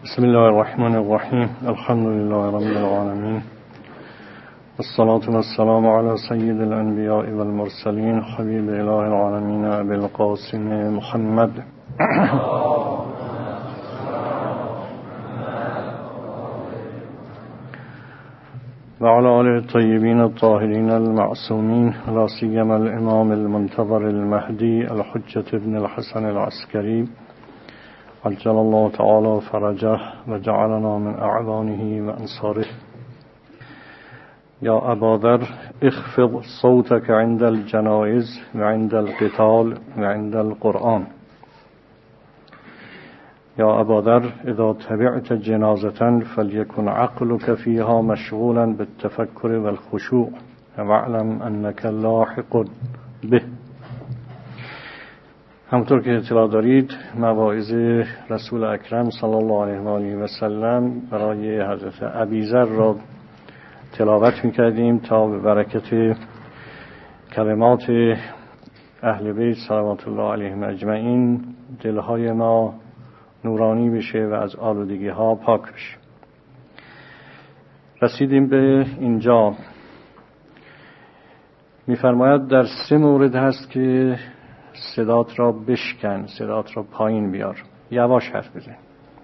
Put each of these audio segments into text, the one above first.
بسم الله الرحمن الرحیم. الحمد لله رب العالمین، والصلاة والسلام على سید الانبیاء والمرسلین، حبیب اله العالمین ابی القاسم محمد و علی آله الطیبین الطاهرین المعصومین، لا سیما الامام المنتظر المهدی الحجة ابن الحسن العسکری عجل الله تعالی فرجه و جعلنا من اعوانه و انصاره. یا ابا ذر اخفض صوتك عند الجنائز و عند القتال و عند القرآن. یا ابا ذر اذا تبعت جنازة فليكن عقلك فيها مشغولا بالتفكر والخشوع واعلم انك لاحق به. همونطور که اطلاع دارید مواعظ رسول اکرم صلی الله علیه و آله و سلم برای حضرت ابیذر را تلاوت می‌کردیم تا به برکت کلمات اهل بیت صلوات الله علیهم اجمعین دلهای ما نورانی بشه و از آلودگی‌ها پاک بشه. رسیدیم به اینجا. می‌فرماید در 3 مورد هست که صدات را بشکن، صدات را پایین بیار، یواش حرف بزن.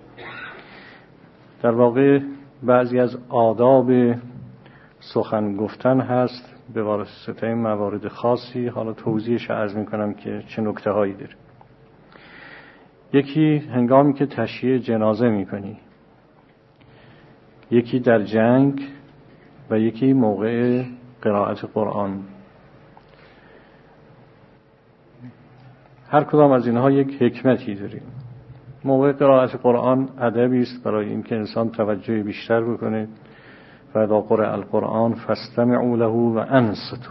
در واقع بعضی از آداب سخن گفتن هست به واسطه موارد خاصی. حالا توضیحش عرض میکنم که چه نکته هایی داره. یکی هنگامی که تشییع جنازه میکنی، یکی در جنگ و یکی موقع قرائت قرآن. هر کدام از اینها یک حکمتی داره. موقع قرائت قرآن ادبی است برای اینکه انسان توجه بیشتر بکنه. و اذا قرئ القرآن فاستمعوا له و انصتوا.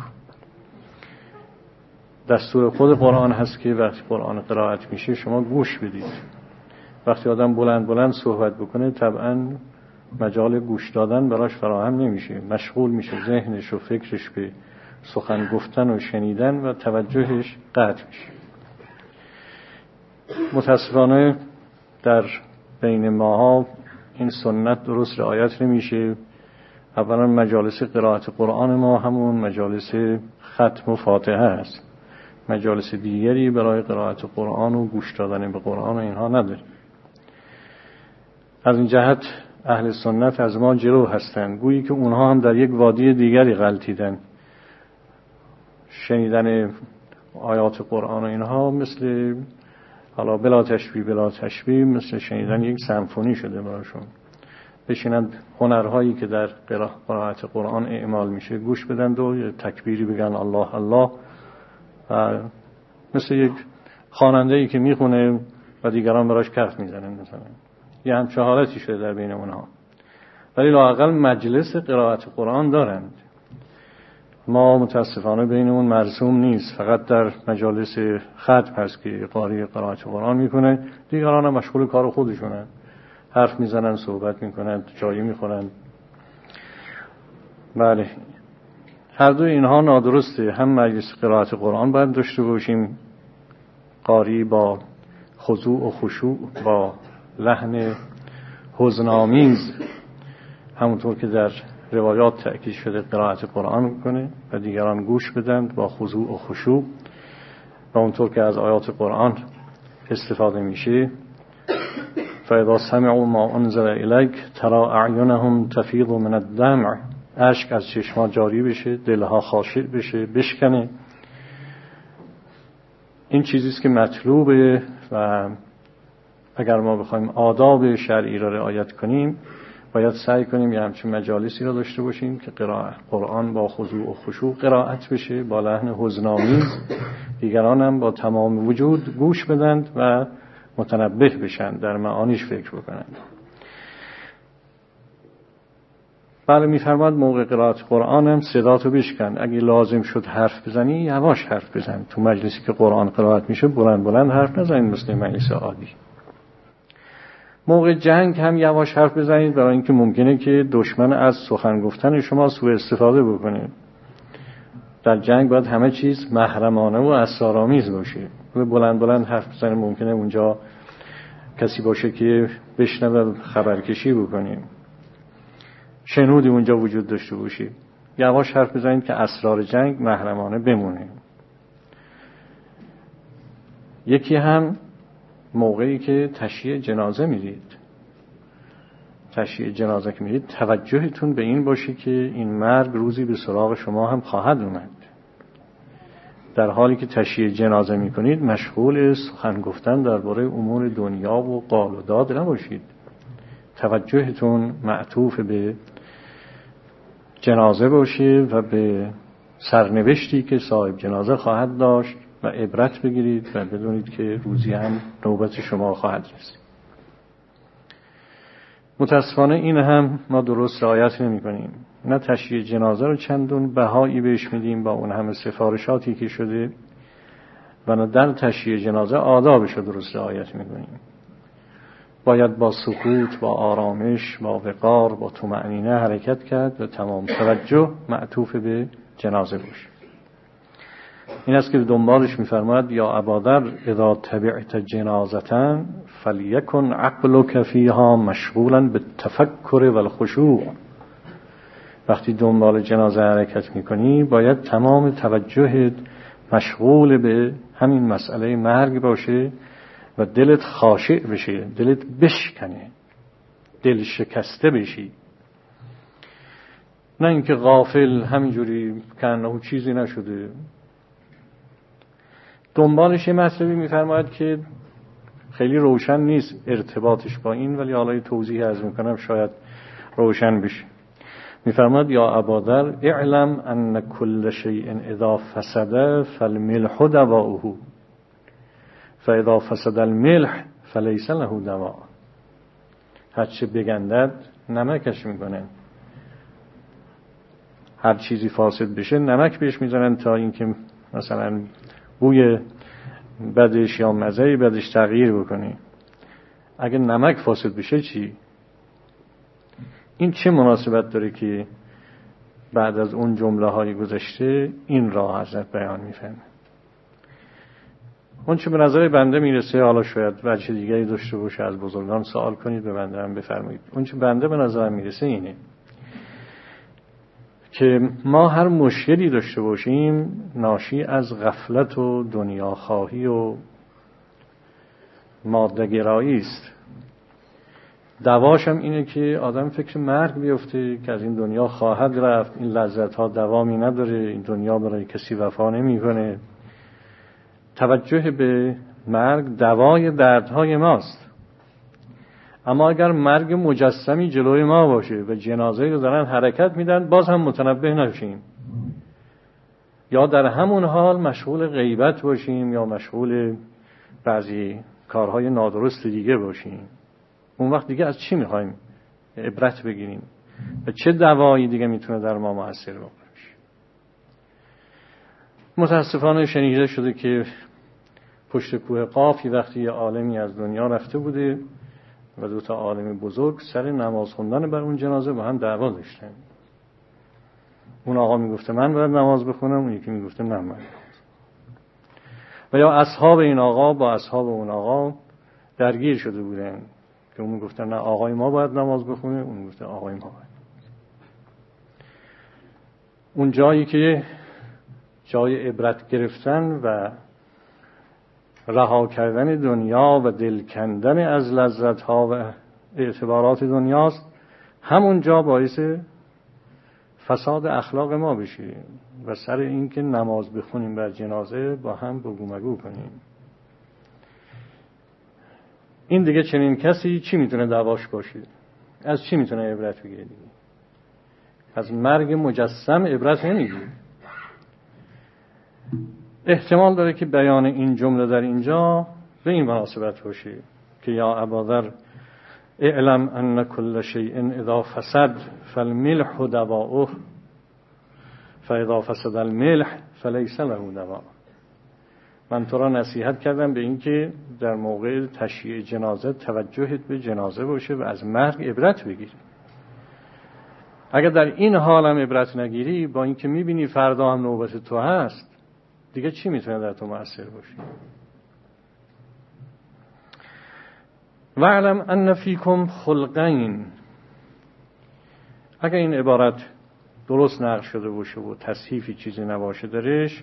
دستور خود قرآن هست که وقتی قرآن قرائت میشه شما گوش بدید. وقتی آدم بلند بلند صحبت بکنه طبعا مجال گوش دادن براش فراهم نمیشه، مشغول میشه، ذهنش و فکرش به سخن گفتن و شنیدن و توجهش قطع میشه. متاسفانه در بین ماها این سنت درست رعایت نمیشه. اولا مجالس قرائت قرآن ما همون مجالس ختم و فاتحه است. مجالس دیگری برای قرائت قرآن و گوش دادن به قرآن و اینها نداره. از این جهت اهل سنت از ما جلو هستند، گویی که اونها هم در یک وادی دیگری غلطیدن. شنیدن آیات قرآن و اینها مثل حالا بلا تشبیه مثل شنیدن یک سمفونی شده براشون. بشینند هنرهایی که در قرائت قرآن اعمال میشه گوش بدند و تکبیری بگن الله الله، و مثل یک خواننده‌ای که میخونه و دیگران براش کف میزنن مثلا. یه همچه حالتی شده در بین اونها. ولی لااقل مجلس قرائت قرآن دارند. ما متاسفانه بینمون مرسوم نیست. فقط در مجالس ختم هست که قاری قرائت قرآن میکنه، دیگران هم مشغول کار خودشونن، حرف میزنن، صحبت میکنن، چای میخورن. بله، هر دو اینها نادرسته. هم مجلس قرائت قرآن باید داشته باشیم، قاری با خضوع و خشوع، با لحن حزن‌آمیز، همونطور که در روایات تأکید شده قرائت قرآن کنه و دیگران گوش بدند با خضوع و خشوع. و اونطور که از آیات قرآن استفاده میشه، فاذا سمعوا ما انزل الیک ترى اعینهم تفیض من الدمع، اشک از چشما جاری بشه، دلها خاشع بشه، بشکنه. این چیزیست که مطلوبه و اگر ما بخوایم آداب شرعی را رعایت کنیم باید سعی کنیم یه همچین مجالسی را داشته باشیم که قرآن با خضوع و خشوع قرائت بشه، با لحن حزن‌آمیز، دیگران هم با تمام وجود گوش بدند و متنبه بشن، در معانیش فکر بکنند. بله، میفرماد موقع قرائت قرآن هم صداتو بشکن. اگه لازم شد حرف بزنی یواش حرف بزن. تو مجلسی که قرآن قرائت میشه بلند بلند حرف نزنید مثل مجلس عادی. موقع جنگ هم یواش حرف بزنید، برای اینکه ممکنه که دشمن از سخن گفتن شما سوء استفاده بکنه. در جنگ باید همه چیز محرمانه و اسرارآمیز باشه. بلند بلند حرف بزنید ممکنه اونجا کسی باشه که بشنوه خبرکشی بکنیم، شنودی اونجا وجود داشته باشید، یواش حرف بزنید که اسرار جنگ محرمانه بمونه. یکی هم موقعی که تشییع جنازه میرید، تشییع جنازه که میرید، توجهتون به این باشه که این مرگ روزی به سراغ شما هم خواهد اومد. در حالی که تشییع جنازه میکنید مشغول سخن گفتن درباره امور دنیا و قال و داد نباشید. توجهتون معطوف به جنازه باشه و به سرنوشتی که صاحب جنازه خواهد داشت و عبرت بگیرید و بدونید که روزی هم نوبت شما خواهد رسید. متاسفانه این هم ما درست رعایت نمی کنیم. نه تشییع جنازه رو چندون بهایی بهش میدیم با اون همه سفارشاتی که شده، و نه در تشییع جنازه آدابش رو درست رعایت می کنیم. باید با سکوت، با آرامش، با وقار، با طمأنینه حرکت کرد و تمام توجه معطوف به جنازه باشه. این است که دنبالش می‌فرماید یا ابادر اذا تبعت جنازة فلیکن عقلک فیها مشغولا بالتفکر والخشوع. وقتی دنبال جنازه حرکت میکنی باید تمام توجهت مشغول به همین مسئله مرگ باشه و دلت خاشع بشه، دلت بشکنه، دل شکسته بشی، نه اینکه غافل همینجوری کنه چیزی نشده. دنبالش یه مطلبی میفرماید که خیلی روشن نیست ارتباطش با این، ولی حالا توضیح عرض میکنم شاید روشن بشه. میفرماید یا ابادر اعلم ان کل شیء اذا فسد فالملح دواؤه فاذا فسد الملح فلیس له دواء. هرچه بگندد نمکش میکنن، هر چیزی فاسد بشه نمک بهش میزنن تا اینکه مثلا بوی بدش یا مزه بدش تغییر بکنه. اگه نمک فاسد بشه چی؟ این چه مناسبت داره که بعد از اون جمله های گذشته این را حضرت بیان میفرمه؟ اون چه به نظر بنده میرسه، حالا شاید وجه دیگری داشته باشه، از بزرگان سوال کنید به بنده هم بفرمایید. اون چه بنده به نظرم میرسه اینه که ما هر مشکلی داشته باشیم ناشی از غفلت و دنیاخواهی و ماده‌گرایی است. دواش هم اینه که آدم فکر مرگ بیفته که از این دنیا خواهد رفت، این لذت ها دوامی نداره، این دنیا برای کسی وفا نمیکنه. توجه به مرگ دوای دردهای ماست. اما اگر مرگ مجسمی جلوی ما باشه و جنازه رو دارن حرکت میدن، باز هم متنبه نشیم، یا در همون حال مشغول غیبت باشیم یا مشغول بعضی کارهای نادرست دیگه باشیم، اون وقت دیگه از چی میخوایم عبرت بگیریم و چه دوایی دیگه میتونه در ما مؤثر بکنه؟ متاسفانه شنیده شده که پشت کوه قافی وقتی یه عالمی از دنیا رفته بوده و دو تا عالم بزرگ سر نماز خوندن بر اون جنازه با هم دعوا داشتن. اون آقا میگفته من باید نماز بخونم، اون یکی میگفته نه من. و یا اصحاب این آقا با اصحاب اون آقا درگیر شده بودن که اون میگفته نه آقای ما باید نماز بخونه، اون میگفته آقای ما باید. اون جایی که جای عبرت گرفتن و رها کردن دنیا و دل کندن از لذت ها و اعتبارات دنیاست، همون جا باعث فساد اخلاق ما بشه و سر این که نماز بخونیم بر جنازه با هم بگو مگو کنیم. این دیگه چنین کسی چی میتونه دعواش باشه؟ از چی میتونه عبرت بگیره دیگه؟ از مرگ مجسم عبرت نمیگیره. احتمال داره که بیان این جمله در اینجا به این مناسبت باشه که یا ابادر اعلم ان کل شیء اذا فسد فالملح دواؤه فاذا فسد الملح فلیس له دواء. من تو را نصیحت کردم به این که در موقع تشییع جنازه توجهت به جنازه باشه و از مرگ عبرت بگیری. اگر در این حال هم عبرت نگیری، با اینکه میبینی فردا هم نوبت تو هست، دیگه چی میتونه در تو مؤثر باشه؟ واعلم ان فیکم خلقین. اگر این عبارت درست نقل شده باشه و تصحیفی چیزی نباشه درش،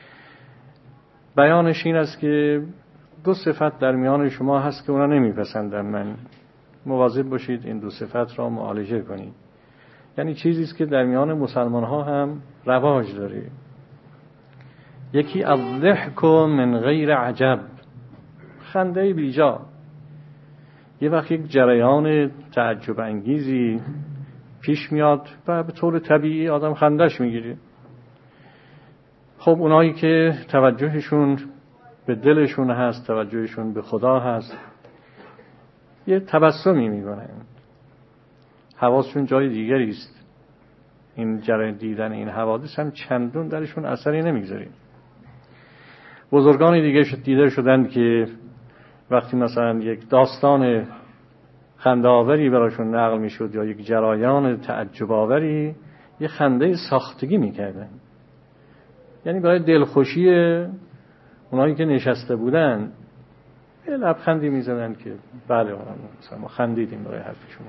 بیانش این است که دو صفت در میان شما هست که اونا نمیپسندن. من مواظب باشید این دو صفت را معالجه کنید. یعنی چیزی است که در میان مسلمان ها هم رواج داره. یکی الضحک من غیر عجب، خنده بیجا. یه وقت یک جریان تعجب انگیزی پیش میاد و به طور طبیعی آدم خندش میگیره. خب اونایی که توجهشون به دلشون هست، توجهشون به خدا هست، یه تبسمی میکنن، حواسشون جای دیگری است. این جریان دیدن این حوادث هم چندون درشون اثری نمیگذاره. بزرگان دیگه دیده شدند که وقتی مثلا یک داستان خنده‌آوری براشون نقل میشد یا یک جریان تعجب آوری، یه خنده ساختگی میکردن. یعنی برای دلخوشی اونایی که نشسته بودن یه لبخندی میزدن که بله مثلا ما خندیدیم برای حرف شما،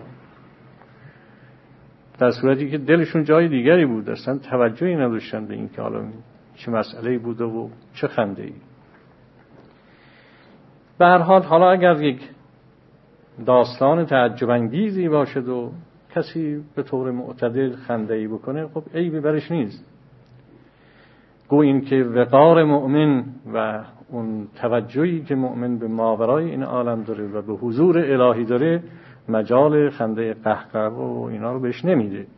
در صورتی که دلشون جای دیگری بود، اصلا توجهی نداشتن به این که حالا چه مسئله‌ای بوده و چه خنده‌ای. به هر حال حالا اگر یک داستان تعجب انگیزی باشد و کسی به طور معتدل خنده‌ای بکنه، خب عیبی برش نیست. گو این که وقار مؤمن و اون توجهی که مؤمن به ماورای این عالم داره و به حضور الهی داره مجال خنده قهقه و اینا رو بهش نمیده.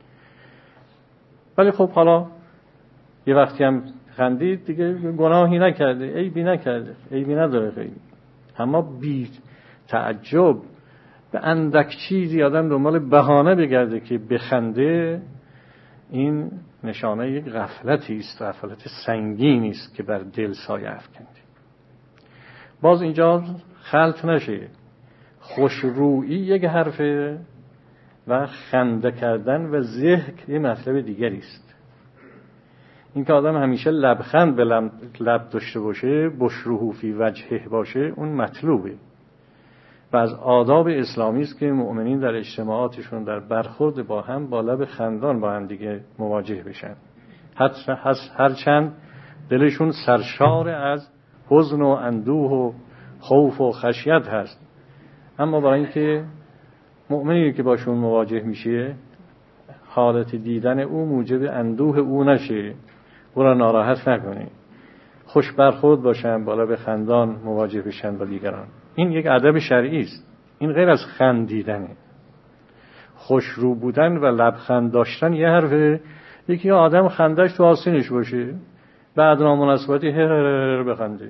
ولی خب حالا یه وقتی هم خندید دیگه گناهی نکرده، عیبی نکرده، عیبی نداره خیلی. اما بی تعجب به اندک چیزی آدم دنبال بهانه بگرده که بخنده، این نشانه یک غفلتی است، غفلت سنگینی است که بر دل سایه افکنده. باز اینجا خلط نشه، خوشرویی یک حرفه و خنده کردن و ضحک یه مطلب دیگری است. این که آدم همیشه لبخند به لب داشته باشه، بشروه فی وجهه باشه، اون مطلوبه و از آداب اسلامی است که مؤمنین در اجتماعاتشون در برخورد با هم با لب خندان با هم دیگه مواجه بشن، هرچند دلشون سرشار از حزن و اندوه و خوف و خشیت هست، اما برای اینکه مؤمنی که باشون مواجه میشه حالت دیدن او موجب اندوه او نشه، او را ناراحت نکنه، خوش برخورد باشن، بالا به خندان مواجه بشن با دیگران. این یک ادب شرعی است، این غیر از خندیدنه. خوش رو بودن و لبخند داشتن یه حرفه. یکی آدم خندش تو آستینش باشه، بعد نامناسبتی هر بخنده،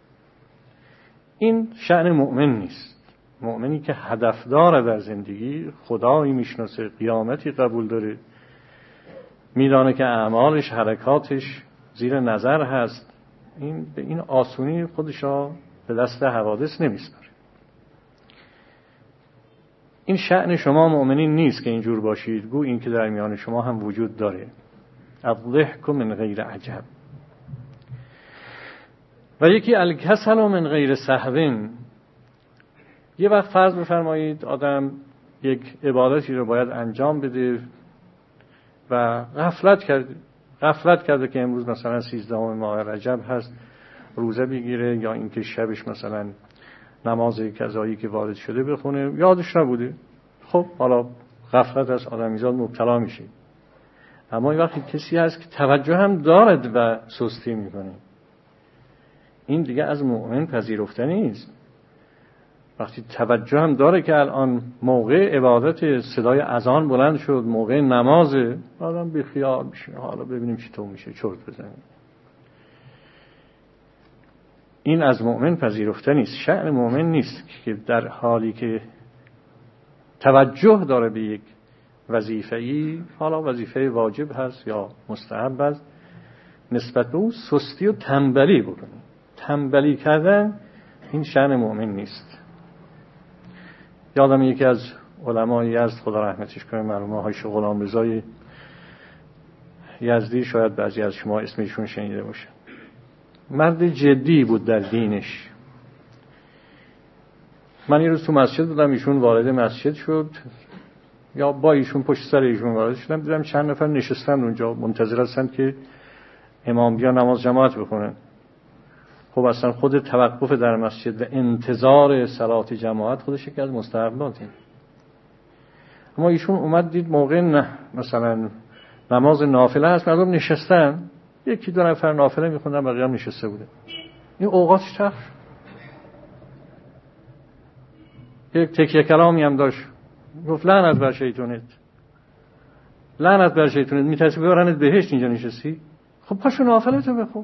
این شأن مؤمن نیست. مؤمنی که هدف داره در زندگی، خدایی میشناسه، قیامتی قبول داره، میدانه که اعمالش، حرکاتش زیر نظر هست، این به این آسونی خودش را به دست حوادث نمیسپاره. این شأن شما مؤمنین نیست که اینجور باشید. گو این که در میان شما هم وجود داره. الضحک من غیر عجب. و یکی الکسل من غیر سهو. یه وقت فرض بفرمایید آدم یک عبادتی رو باید انجام بده و غفلت کرده که امروز مثلا 13 ماه رجب هست، روزه بگیره، یا اینکه شبش مثلا نماز قضایی که وارد شده بخونه، یادش نبوده. خب حالا غفلت از آدمیزاد مبتلا میشه. اما این وقتی کسی هست که توجه هم دارد و سستی میکنه، این دیگه از مؤمن پذیرفته نیست. وقتی توجه هم داره که الان موقع عبادت، صدای اذان بلند شد، موقع نمازه، آدم بی خیال میشه، حالا ببینیم چی تو میشه، چرت بزنیم. این از مؤمن پذیرفته نیست، شأن مؤمن نیست که در حالی که توجه داره به یک وظیفه‌ای، حالا وظیفه واجب هست یا مستحب هست، نسبت به اون سستی و تنبلی بکنه. تنبلی کردن این شأن مؤمن نیست. یادم یکی از علمای یزد، خدا رحمتش کنه، مرحوم حاج غلامرضا یزدی، شاید بعضی از شما اسمشون شنیده باشه، مرد جدی بود در دینش. من یه روز تو مسجد بودم، ایشون وارد مسجد شد یا با ایشون پشت سر ایشون وارد شدم، دیدم چند نفر نشستن اونجا منتظر هستن که امام بیا نماز جماعت بخونن. خب اصلا خود توقف در مسجد و انتظار صلات جماعت خودش یکی از مستحباته. اما ایشون اومد دید موقع نه مثلا نماز نافله هست، مردم نشستن، یکی دو نفر نافله میخوندن، بقیه هم نشسته بوده. این اوقاتش تخت. یک تکیه کلامی هم داشت، گفت لعنت بر شیطانت، لعنت بر شیطانت، میترسی ببرنت بهشت اینجا نشستی؟ خب پاشو نافلتو بخون.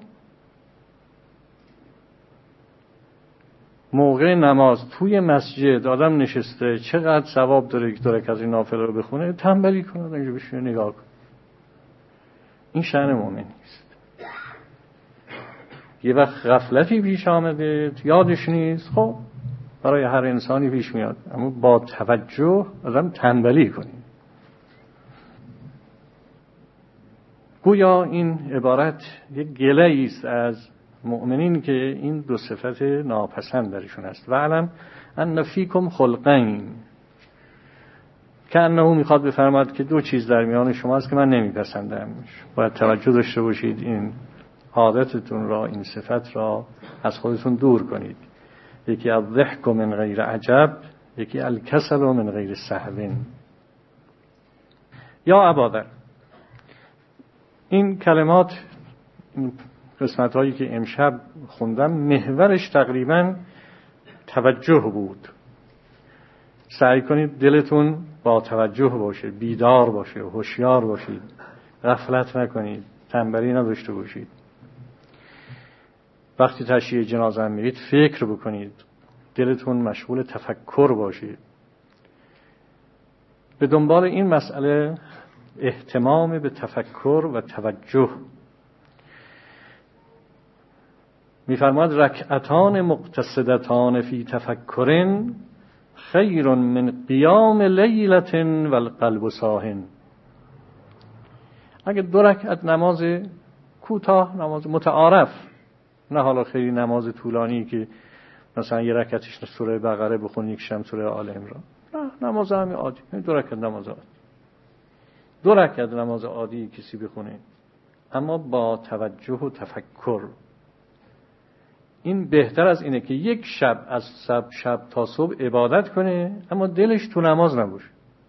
موقع نماز توی مسجد آدم نشسته، چقدر ثواب داره که داره از این نافله رو بخونه، تنبلی کنه اینجا بشینه نگاه کن. این شأن مؤمن نیست. یه وقت غفلتی پیش آمده یادش نیست، خب برای هر انسانی پیش میاد، اما با توجه آدم تنبلی کنیم. گویا این عبارت یک گله‌ای است از مؤمنین که این دو صفت ناپسند درشون است. و علم ان فیکم خلقین، که انه میخواد بفرماد که دو چیز در میان شما است که من نمیپسندم، باید توجه داشته باشید این عادتتون را، این صفت را از خودتون دور کنید. یکی الضحک من غیر عجب، یکی الکسل من غیر سهو. یا ابادر، این کلمات، این قسمت هایی که امشب خوندم محورش تقریبا توجه بود. سعی کنید دلتون با توجه باشه، بیدار باشه، هوشیار باشید، غفلت نکنید، تنبلی نداشته باشید. وقتی تشییع جنازه میرید فکر بکنید، دلتون مشغول تفکر باشید. به دنبال این مسئله اهتمام به تفکر و توجه. می‌فرماد رکعتان مقتصدتان فی تفکرن خیر من قیام لیلة والقلب صاحن. اگه 2 رکعت نماز کوتاه، نماز متعارف، نه حالا خیلی نماز طولانی که مثلا 1 رکعتش سوره بقره بخونی، یکیش هم سوره آل عمران، نه، نماز همین عادی، 2 رکعت نماز عادی، 2 رکعت نماز عادی کسی بخونه اما با توجه و تفکر. این بهتر از اینه که یک شب از شب تا صبح عبادت کنه اما دلش تو نماز نباشه.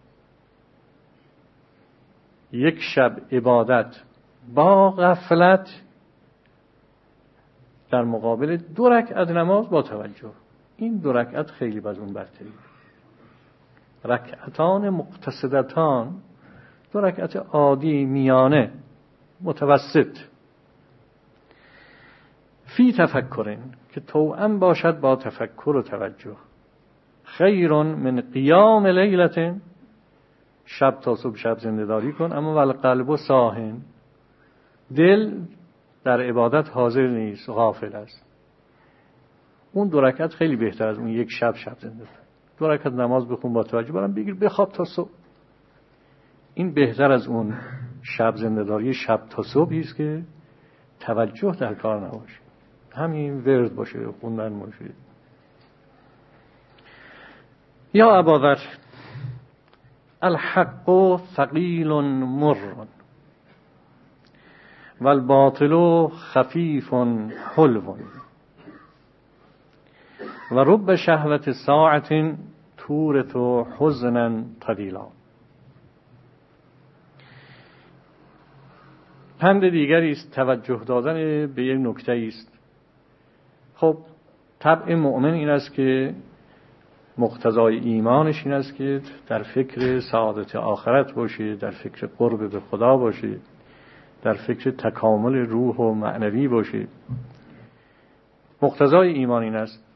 یک شب عبادت با غفلت در مقابل 2 رکعت نماز با توجه. این 2 رکعت خیلی باز اون برتری. رکعتان مقتصدتان، 2 رکعت عادی میانه متوسط، فی تفکرین، که توأم باشد با تفکر و توجه. خیر من قیام لیلة، شب تا صبح شب زنده‌داری کن اما والقلب صاحن، دل در عبادت حاضر نیست، غافل است. اون 2 رکعت خیلی بهتر از اون یک شب زنده. 2 رکعت نماز بخون با توجه، برام بگیر بخواب تا صبح. این بهتر از اون شب زنده‌داری شب تا صبحی است که توجه در کار نباشه، همین ورد باشه، خوندن باشه. یا اباذر الحق ثقیل مر والباطل خفیف حلو و رب شهوت ساعت تورث حزنا طویلا. پند دیگری است توجه دادن به یک نکته است. خب طبع مؤمن این است که مقتضای ایمانش این است که در فکر سعادت آخرت باشه، در فکر قرب به خدا باشه، در فکر تکامل روح و معنوی باشه. مقتضای ایمان این است.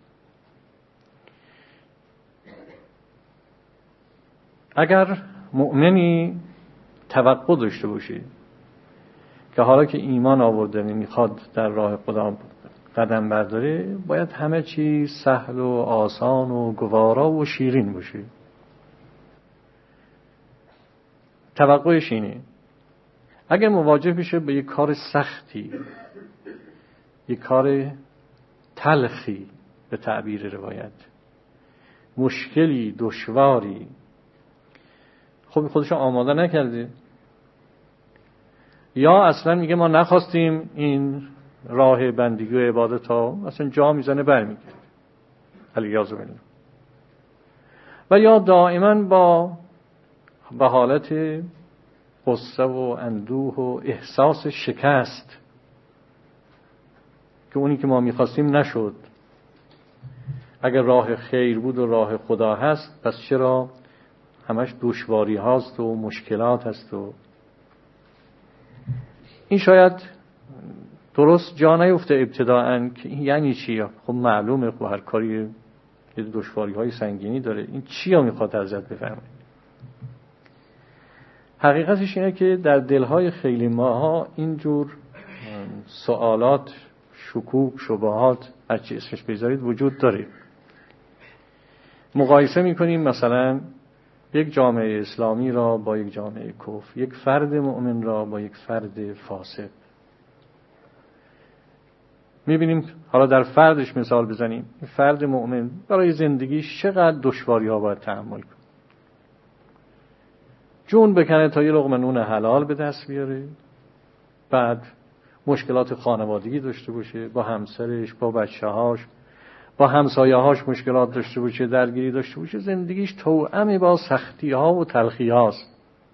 اگر مؤمنی توقع داشته باشه که حالا که ایمان آورده میخواد در راه خدا قدم برداره، باید همه چیز سهل و آسان و گوارا و شیرین باشه. توقعش اینه. اگر مواجه بشه به یک کار سختی، یک کار تلخی به تعبیر روایت، مشکلی، دشواری، خب خودشو آماده نکرده، یا اصلا میگه ما نخواستیم این راه بندگی و عبادت ها، اصلا جا میزنه برمیگرده علیاذ بالله. و یا دائما با حالت غصه و اندوه و احساس شکست که اونی که ما میخواستیم نشد. اگر راه خیر بود و راه خدا هست، پس چرا همش دشواری هاست و مشکلات هست؟ و این شاید درست جا نیفته ابتداءً که این یعنی چی. خب معلومه، خب هر کاری یه دشواری های سنگینی داره، این چی ها میخواد ازت بفهمه؟ حقیقتش اینه که در دلهای خیلی ماها اینجور سوالات، شکوک، شبهات، هرچی اسمش بذارید وجود داره. مقایسه میکنیم مثلا یک جامعه اسلامی را با یک جامعه کفر، یک فرد مؤمن را با یک فرد فاسق. میبینیم حالا در فردش مثال بزنیم، فرد مؤمن برای زندگیش چقدر دشواری ها باید تحمل کنه، جون بکنه تا یه لقمه نون حلال به دست بیاره، بعد مشکلات خانوادگی داشته باشه، با همسرش، با بچه‌هاش، با همسایه‌هاش مشکلات داشته باشه، درگیری داشته باشه، زندگیش توأم با سختی‌ها و تلخی‌هاست.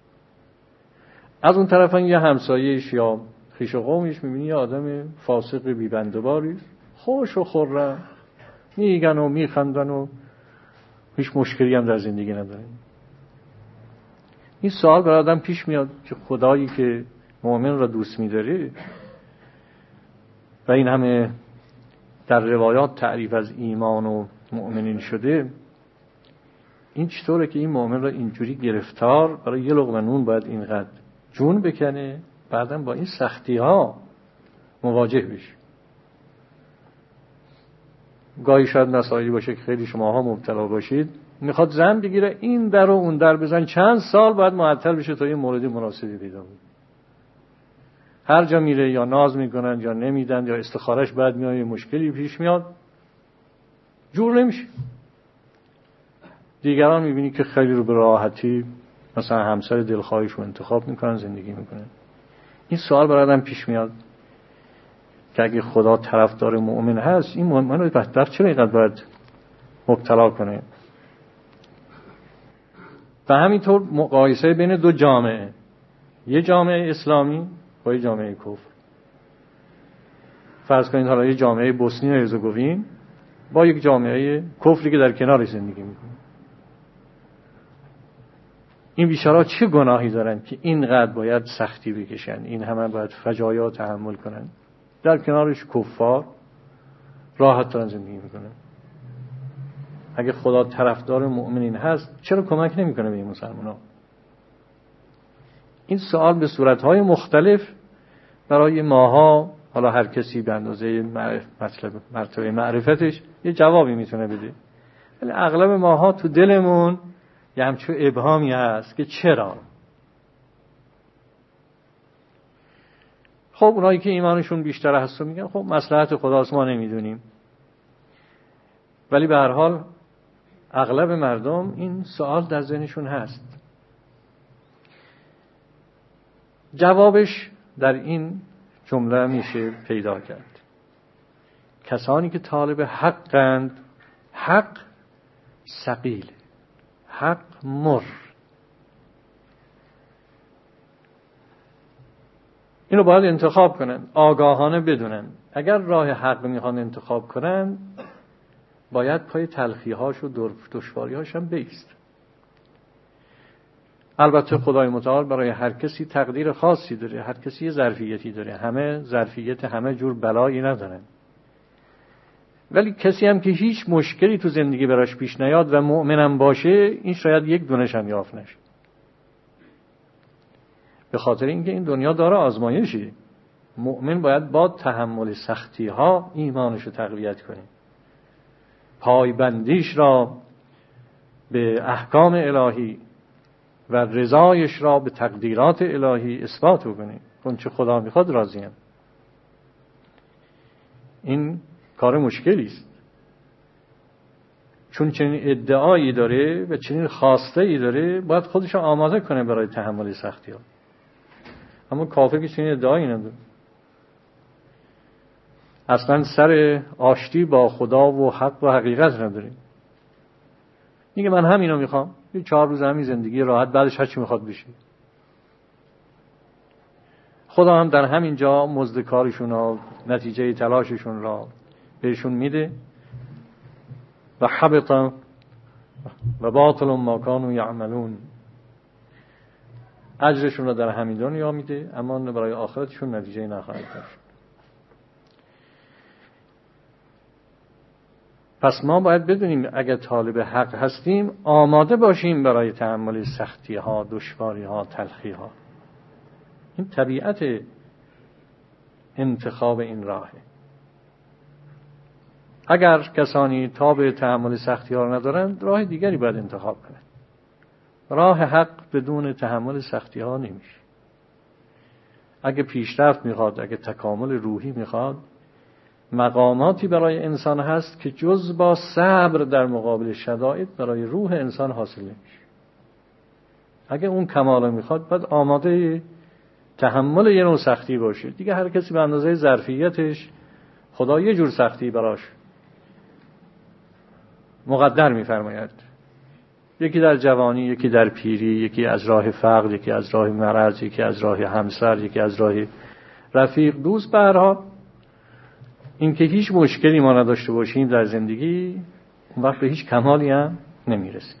از اون طرف یه همسایه‌اش یا خویش و قومش می‌بینی یه آدم فاسق بی‌بنده‌باری، خوش و خرم میگن و میخندن و هیچ مشکلی هم در زندگی ندارن. این سوال برای آدم پیش میاد که خدایی که مؤمن را دوست می‌داره و این همه در روایات تعریف از ایمان و مؤمنین شده، این چطوره که این مؤمن را اینجوری گرفتار برای یه لقمه نون باید اینقدر جون بکنه، بعدم با این سختی ها مواجه بشه؟ گاهی شاید مسائلی باشه که خیلی شماها مبتلا باشید، میخواد زن بگیره این در و اون در بزن، چند سال باید معطل بشه تا یه مورد مناسبی پیدا بود. هر جا میره یا ناز میکنن یا نمیدن، یا استخارش بعد میاد مشکلی پیش میاد، جور نمیشه. دیگران میبینی که خیلی رو به راحتی مثلا همسر دلخواهیش رو انتخاب میکنن، زندگی میکنن. این سوال برای آدم پیش میاد که اگه خدا طرفدار مؤمن هست، این مؤمن رو بهتر چرا اینقدر باید مبتلا کنه؟ و همینطور مقایسه بین دو جامعه، یه جامعه اسلامی با یه جامعه کفر. فرض کنید حالا یه جامعه بوسنی و هرزگوین با یک جامعه کفری که در کنارش زندگی میکنه. این بیچاره‌ها چه گناهی دارن که اینقدر باید سختی بکشن، این همه باید فجایع تحمل کنن؟ در کنارش کفار راحت دارن زندگی میکنن. اگه خدا طرفدار مؤمنین هست، چرا کمک نمیکنه به این مسلمان‌ها؟ این سوال به صورت‌های مختلف برای ماها، حالا هر کسی به اندازه مرتبه معرفتش یه جوابی میتونه بده، ولی اغلب ماها تو دلمون یه همچون ابهامی هست که چرا. خب اونایی که ایمانشون بیشتر هست میگن خب مصلحت خداست، ما نمیدونیم. ولی به هر حال اغلب مردم این سوال در ذهنشون هست. جوابش در این جمله میشه پیدا کرد: کسانی که طالب حقند، حق ثقیل، حق مر. اینو باید انتخاب کنن، آگاهانه بدونن اگر راه حق میخوان انتخاب کنن، باید پای تلخی‌هاش و دشواری‌هاش هم بیست. البته خدای متعال برای هر کسی تقدیر خاصی داره، هر کسی یه ظرفیتی داره، همه ظرفیت همه جور بلایی ندارن. ولی کسی هم که هیچ مشکلی تو زندگی براش پیش نیاد و مؤمنم باشه، این شاید یک دونش هم یافت نشه. به خاطر اینکه این دنیا داره آزمایشی، مؤمن باید با تحمل سختی ها ایمانشو تقویت کنه، پایبندیش را به احکام الهی و رضایش را به تقدیرات الهی اثبات بکنه. اون چه خدا میخواد راضیم. این کار مشکلی است. چون چنین ادعایی داره و چنین خواسته ای داره، باید خودش آماده کنه برای تحمل سختی ها. اما کافر که چنین ادعایی نداره، اصلا سر آشتی با خدا و حق و حقیقت نداره. میگه من همینو میخوام، یه 4 روز همین زندگی راحت، بعدش هر چی میخواد بشه. خدا هم در همین جا مزد کارشون و نتیجه تلاششون را بهشون میده. و حبط و باطل ما کانوا یعملون، اجرشون را در همین دنیا میده، اما برای آخرتشون نتیجه نخواهد داشت. پس ما باید بدونیم اگر طالب حق هستیم آماده باشیم برای تحمل سختی ها، دشواری ها، تلخی ها. این طبیعت انتخاب این راهه. اگر کسانی تاب تحمل سختی ها را ندارند، راه دیگری باید انتخاب کنند. راه حق بدون تحمل سختی ها نمیشه. اگه پیشرفت میخواد، اگه تکامل روحی میخواد، مقاماتی برای انسان هست که جز با صبر در مقابل شدائد برای روح انسان حاصل نمیشه. اگه اون کمال میخواد، باید آماده تحمل یه نوع سختی باشه. دیگه هر کسی به اندازه ظرفیتش خدا یه جور سختی براش مقدر میفرماید. یکی در جوانی، یکی در پیری، یکی از راه فقر، یکی از راه مرض، یکی از راه همسر، یکی از راه رفیق، دوست. به هر حال این که هیچ مشکلی ما نداشته باشیم در زندگی، اون وقت به هیچ کمالی هم نمیرسیم.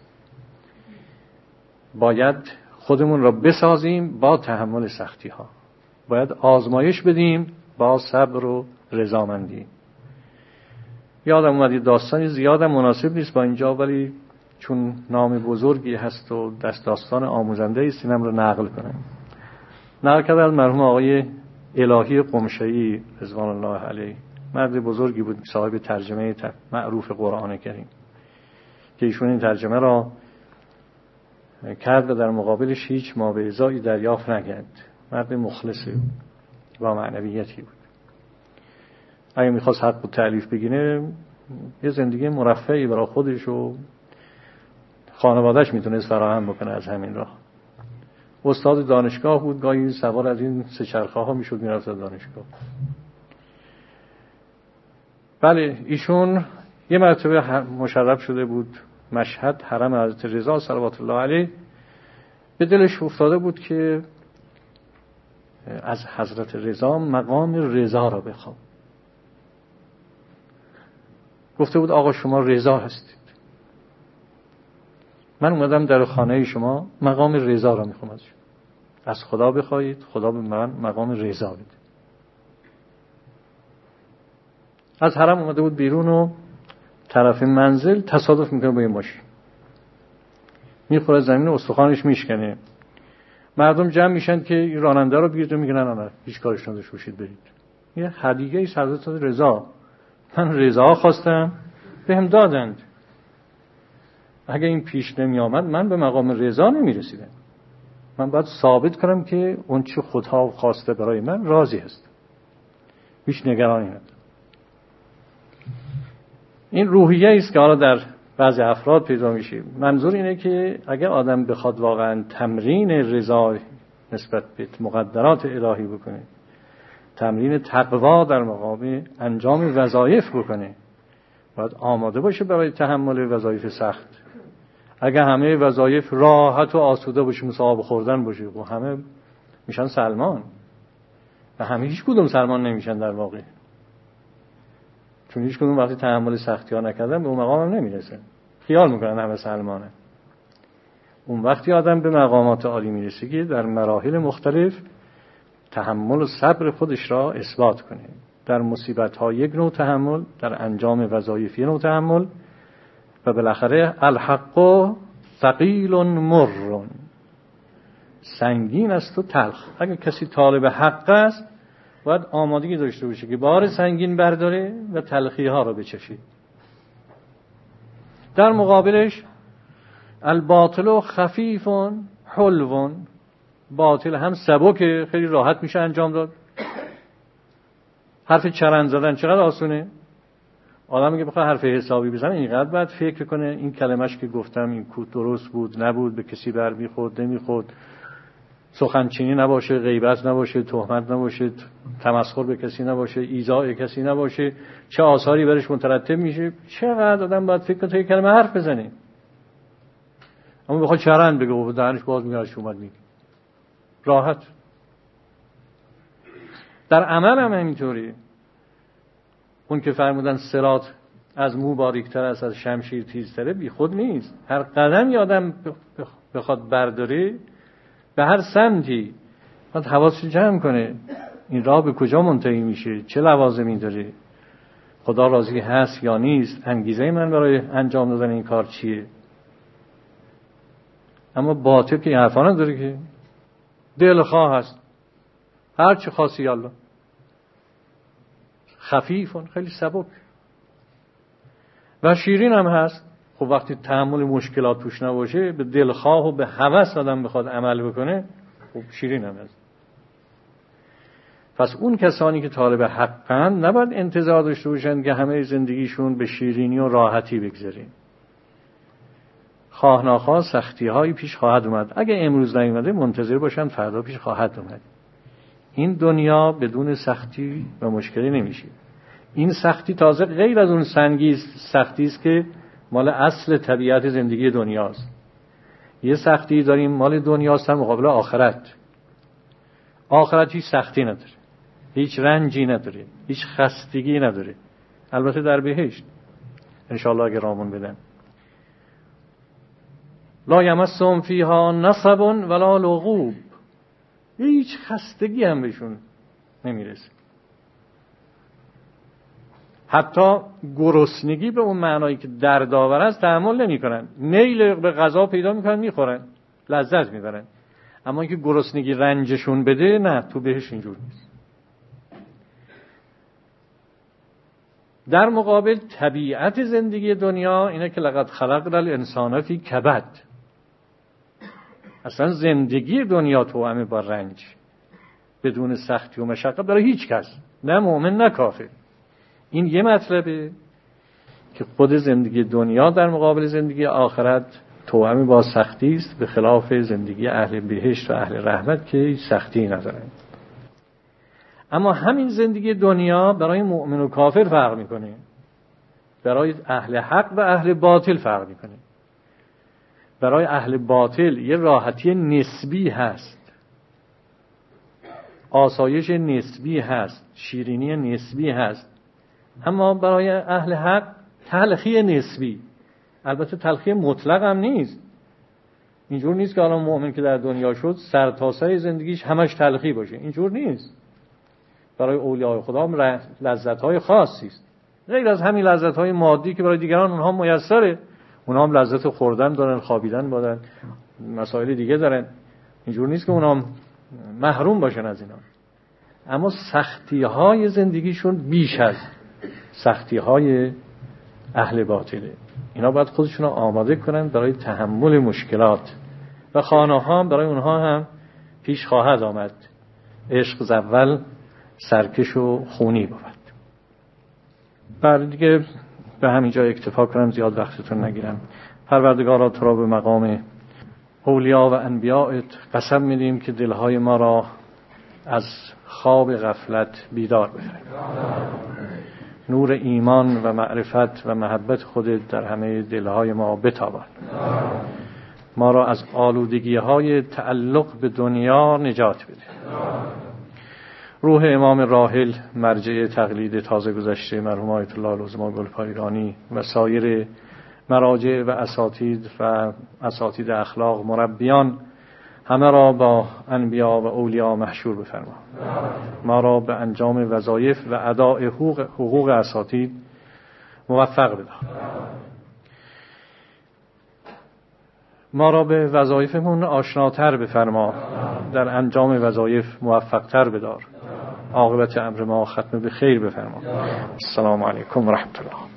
باید خودمون را بسازیم با تحمل سختی ها. باید آزمایش بدیم با صبر و رضامندی. یادم اومد یه داستانی زیادم مناسب نیست با اینجا، ولی چون نام بزرگی هست و داستان آموزنده است، اینم رو نقل کنم. نقل کرده از مرحوم آقای الهی قمشه‌ای رضوان الله علیه. مرد بزرگی بود، صاحب ترجمه معروف قرآن کریم، که ایشون این ترجمه را کرد و در مقابلش هیچ مابعضایی دریافت نکرد. مرد مخلصی و معنویتی بود. اگه میخواست حق و تألیف بگیره، یه زندگی مرفهی برای خودش و خانوادهش میتونست فراهم بکنه از همین راه. استاد دانشگاه بود، گاهی سوار از این 3 چرخه ها میشد میرفت دانشگاه. بله، ایشون یه مرتبه مشرف شده بود مشهد، حرم حضرت رضا صلوات الله علیه. به دلش افتاده بود که از حضرت رضا مقام رضا را بخوام. گفته بود آقا شما رضا هستید، من اومدم در خانه شما مقام رضا را میخوام از شما. از خدا بخواهید، خدا به من مقام رضا بده. از حرم اومده بود بیرون و طرف منزل تصادف میکنه با یه ماشین، میخوره زمین، استخوانش میشکنه. مردم جمع میشن که این راننده رو بگیرید و میگن نه هیچ کارش نداشته باشید برید. یه هدیه ای حضرت رضا، من رضا خواستم بهم دادند. اگه این پیش نمی آمد من به مقام رضا نمی رسیدم. من باید ثابت کنم که اون چه خدا خواسته برای من راضی هست، هیچ نگرانی ندارم. این روحیه است که حالا در بعضی افراد پیدا میشه. منظور اینه که اگر آدم بخواد واقعا تمرین رضا نسبت به مقدرات الهی بکنه، تمرین تقوا در مقابل انجام وظایف بکنه، باید آماده باشه برای تحمل وظایف سخت. اگر همه وظایف راحت و آسوده باشه، مثل آب خوردن باشه، و همه میشن سلمان، و همه هیچ کدوم سلمان نمیشن در واقع، چون هیچ کدوم وقتی تحمل سختی ها نکردن به اون مقام هم نمیرسن، خیال میکنن همه سلمانه. اون وقتی آدم به مقامات عالی میرسه که در مراحل مختلف تحمل و صبر خودش را اثبات کنه. در مصیبت ها یک نوع تحمل، در انجام وظایف یک نوع تحمل، و بالاخره الحق ثقیل مر، سنگین است و تلخ. اگر کسی طالب حق است باید آمادگی داشته باشه که بار سنگین برداره و تلخی ها را بچشه. در مقابلش الباطل خفیف حلو، باطل هم سبک، خیلی راحت میشه انجام داد. حرف چرند زدن چقدر آسونه، آدمی که بخواد حرف حسابی بزنه اینقدر باید فکر کنه این کلمش که گفتم این کو درست بود نبود، به کسی برمیخورد نمیخورد، سخنچینی نباشه، غیبت نباشه، تهمت نباشه، تمسخر به کسی نباشه، ایذاء کسی نباشه، چه آثاری برش مترتب میشه. چقدر آدم باید فکر کنه تا یک کلمه حرف بزنه. اما بخواد چرند بگه و دهنش باز میگه هرچی اومد میگه راحت. در عمل هم همینطوری. اون که فرمودن صراط از مو باریکتر است، از شمشیر تیزتره، بی خود نیست. هر قدمی آدم بخواد برداره به هر سمتی باید حواسش جمع کنه این راه به کجا منتهی میشه، چه لوازمی داره، خدا راضی هست یا نیست، انگیزه من برای انجام دادن این کار چیه. اما باطل که این حرفا نداره، که دلخواه هست، هر چی خاصی الله، خفیفون، خیلی سبک و شیرین هم هست. خب وقتی تحمل مشکلات توش نباشه، به دلخواه و به هوس آدم بخواد عمل بکنه، خب شیرین هم هست. پس اون کسانی که طالب حقن نباید انتظار داشته باشند که همه زندگیشون به شیرینی و راحتی بگذره. خواه ناخواه سختی هایی پیش خواهد اومد. اگه امروز نیومده منتظر باشند فردا پیش خواهد اومد. این دنیا بدون سختی و مشکلی نمیشه. این سختی تازه غیر از اون سختی است که مال اصل طبیعت زندگی دنیاست. یه سختی داریم مال دنیاست در مقابل آخرت. آخرت هیچ سختی نداره، هیچ رنجی نداره، هیچ خستگی نداره. البته در بهشت انشاءالله اگه رامون بدن. لا یمسهم فیها نصب ولا لغوب. هیچ خستگی هم بهشون نمیرسه. حتی گرسنگی به اون معنایی که دردآور است تحمل نمی‌کنن. میل به غذا پیدا می‌کنن، می‌خورن، لذت می‌برن. اما اینکه گرسنگی رنجشون بده، نه، تو بهش اینجور نیست. در مقابل طبیعت زندگی دنیا اینه که لقد خلقنا الانسان فی کبد. اصلا زندگی دنیا توأم با رنج، بدون سختی و مشقت برای هیچ کس، نه مؤمن نه کافر. این یه مطلبه که خود زندگی دنیا در مقابل زندگی آخرت توأم با سختی است، به خلاف زندگی اهل بهشت و اهل رحمت که هیچ سختی ندارن. اما همین زندگی دنیا برای مؤمن و کافر فرق میکنه، برای اهل حق و اهل باطل فرق میکنه. برای اهل باطل یه راحتی نسبی هست، آسایش نسبی هست، شیرینی نسبی هست. اما برای اهل حق تلخی نسبی، البته تلخی مطلق هم نیست. اینجور نیست که الان مؤمن که در دنیا شد سر تا سر زندگیش همش تلخی باشه، اینجور نیست. برای اولیاء خدا هم لذت‌های خاصی است، غیر از همین لذت‌های مادی که برای دیگران اونها میسره. اونها هم لذت خوردن دارن، خوابیدن دارن، مسائل دیگه دارن. اینجور نیست که اونها محروم باشن از اینا. اما سختی‌های زندگیشون بیش از سختی‌های اهل باطله. اینا باید خودشون رو آماده کنن برای تحمل مشکلات و خانه‌ها هم برای اونها هم پیش خواهد آمد. عشق ز اول سرکش و خونی بود. بعد دیگه به همینجا اکتفا کنم، زیاد وقتتون نگیرم. پروردگارا تو را به مقام اولیا و انبیاءت قسم میدیم که دلهای ما را از خواب غفلت بیدار بفرما. نور ایمان و معرفت و محبت خودت در همه دلهای ما بتابان. ما را از آلودگی‌های تعلق به دنیا نجات بده. روح امام راحل مرجع تقلید تازه گذشته مرحوم آیت الله العظما گلپایگانی و سایر مراجع و اساتید اخلاق مربیان همه را با انبیا و اولیا محشور بفرما. ما را به انجام وظایف و اداء حقوق اساتید موفق بدار. ما را به وظایفمون آشناتر بفرما، در انجام وظایف موفقتر بدار. عاقبت امر ما ختم به خیر بفرما. السلام علیکم و رحمت الله.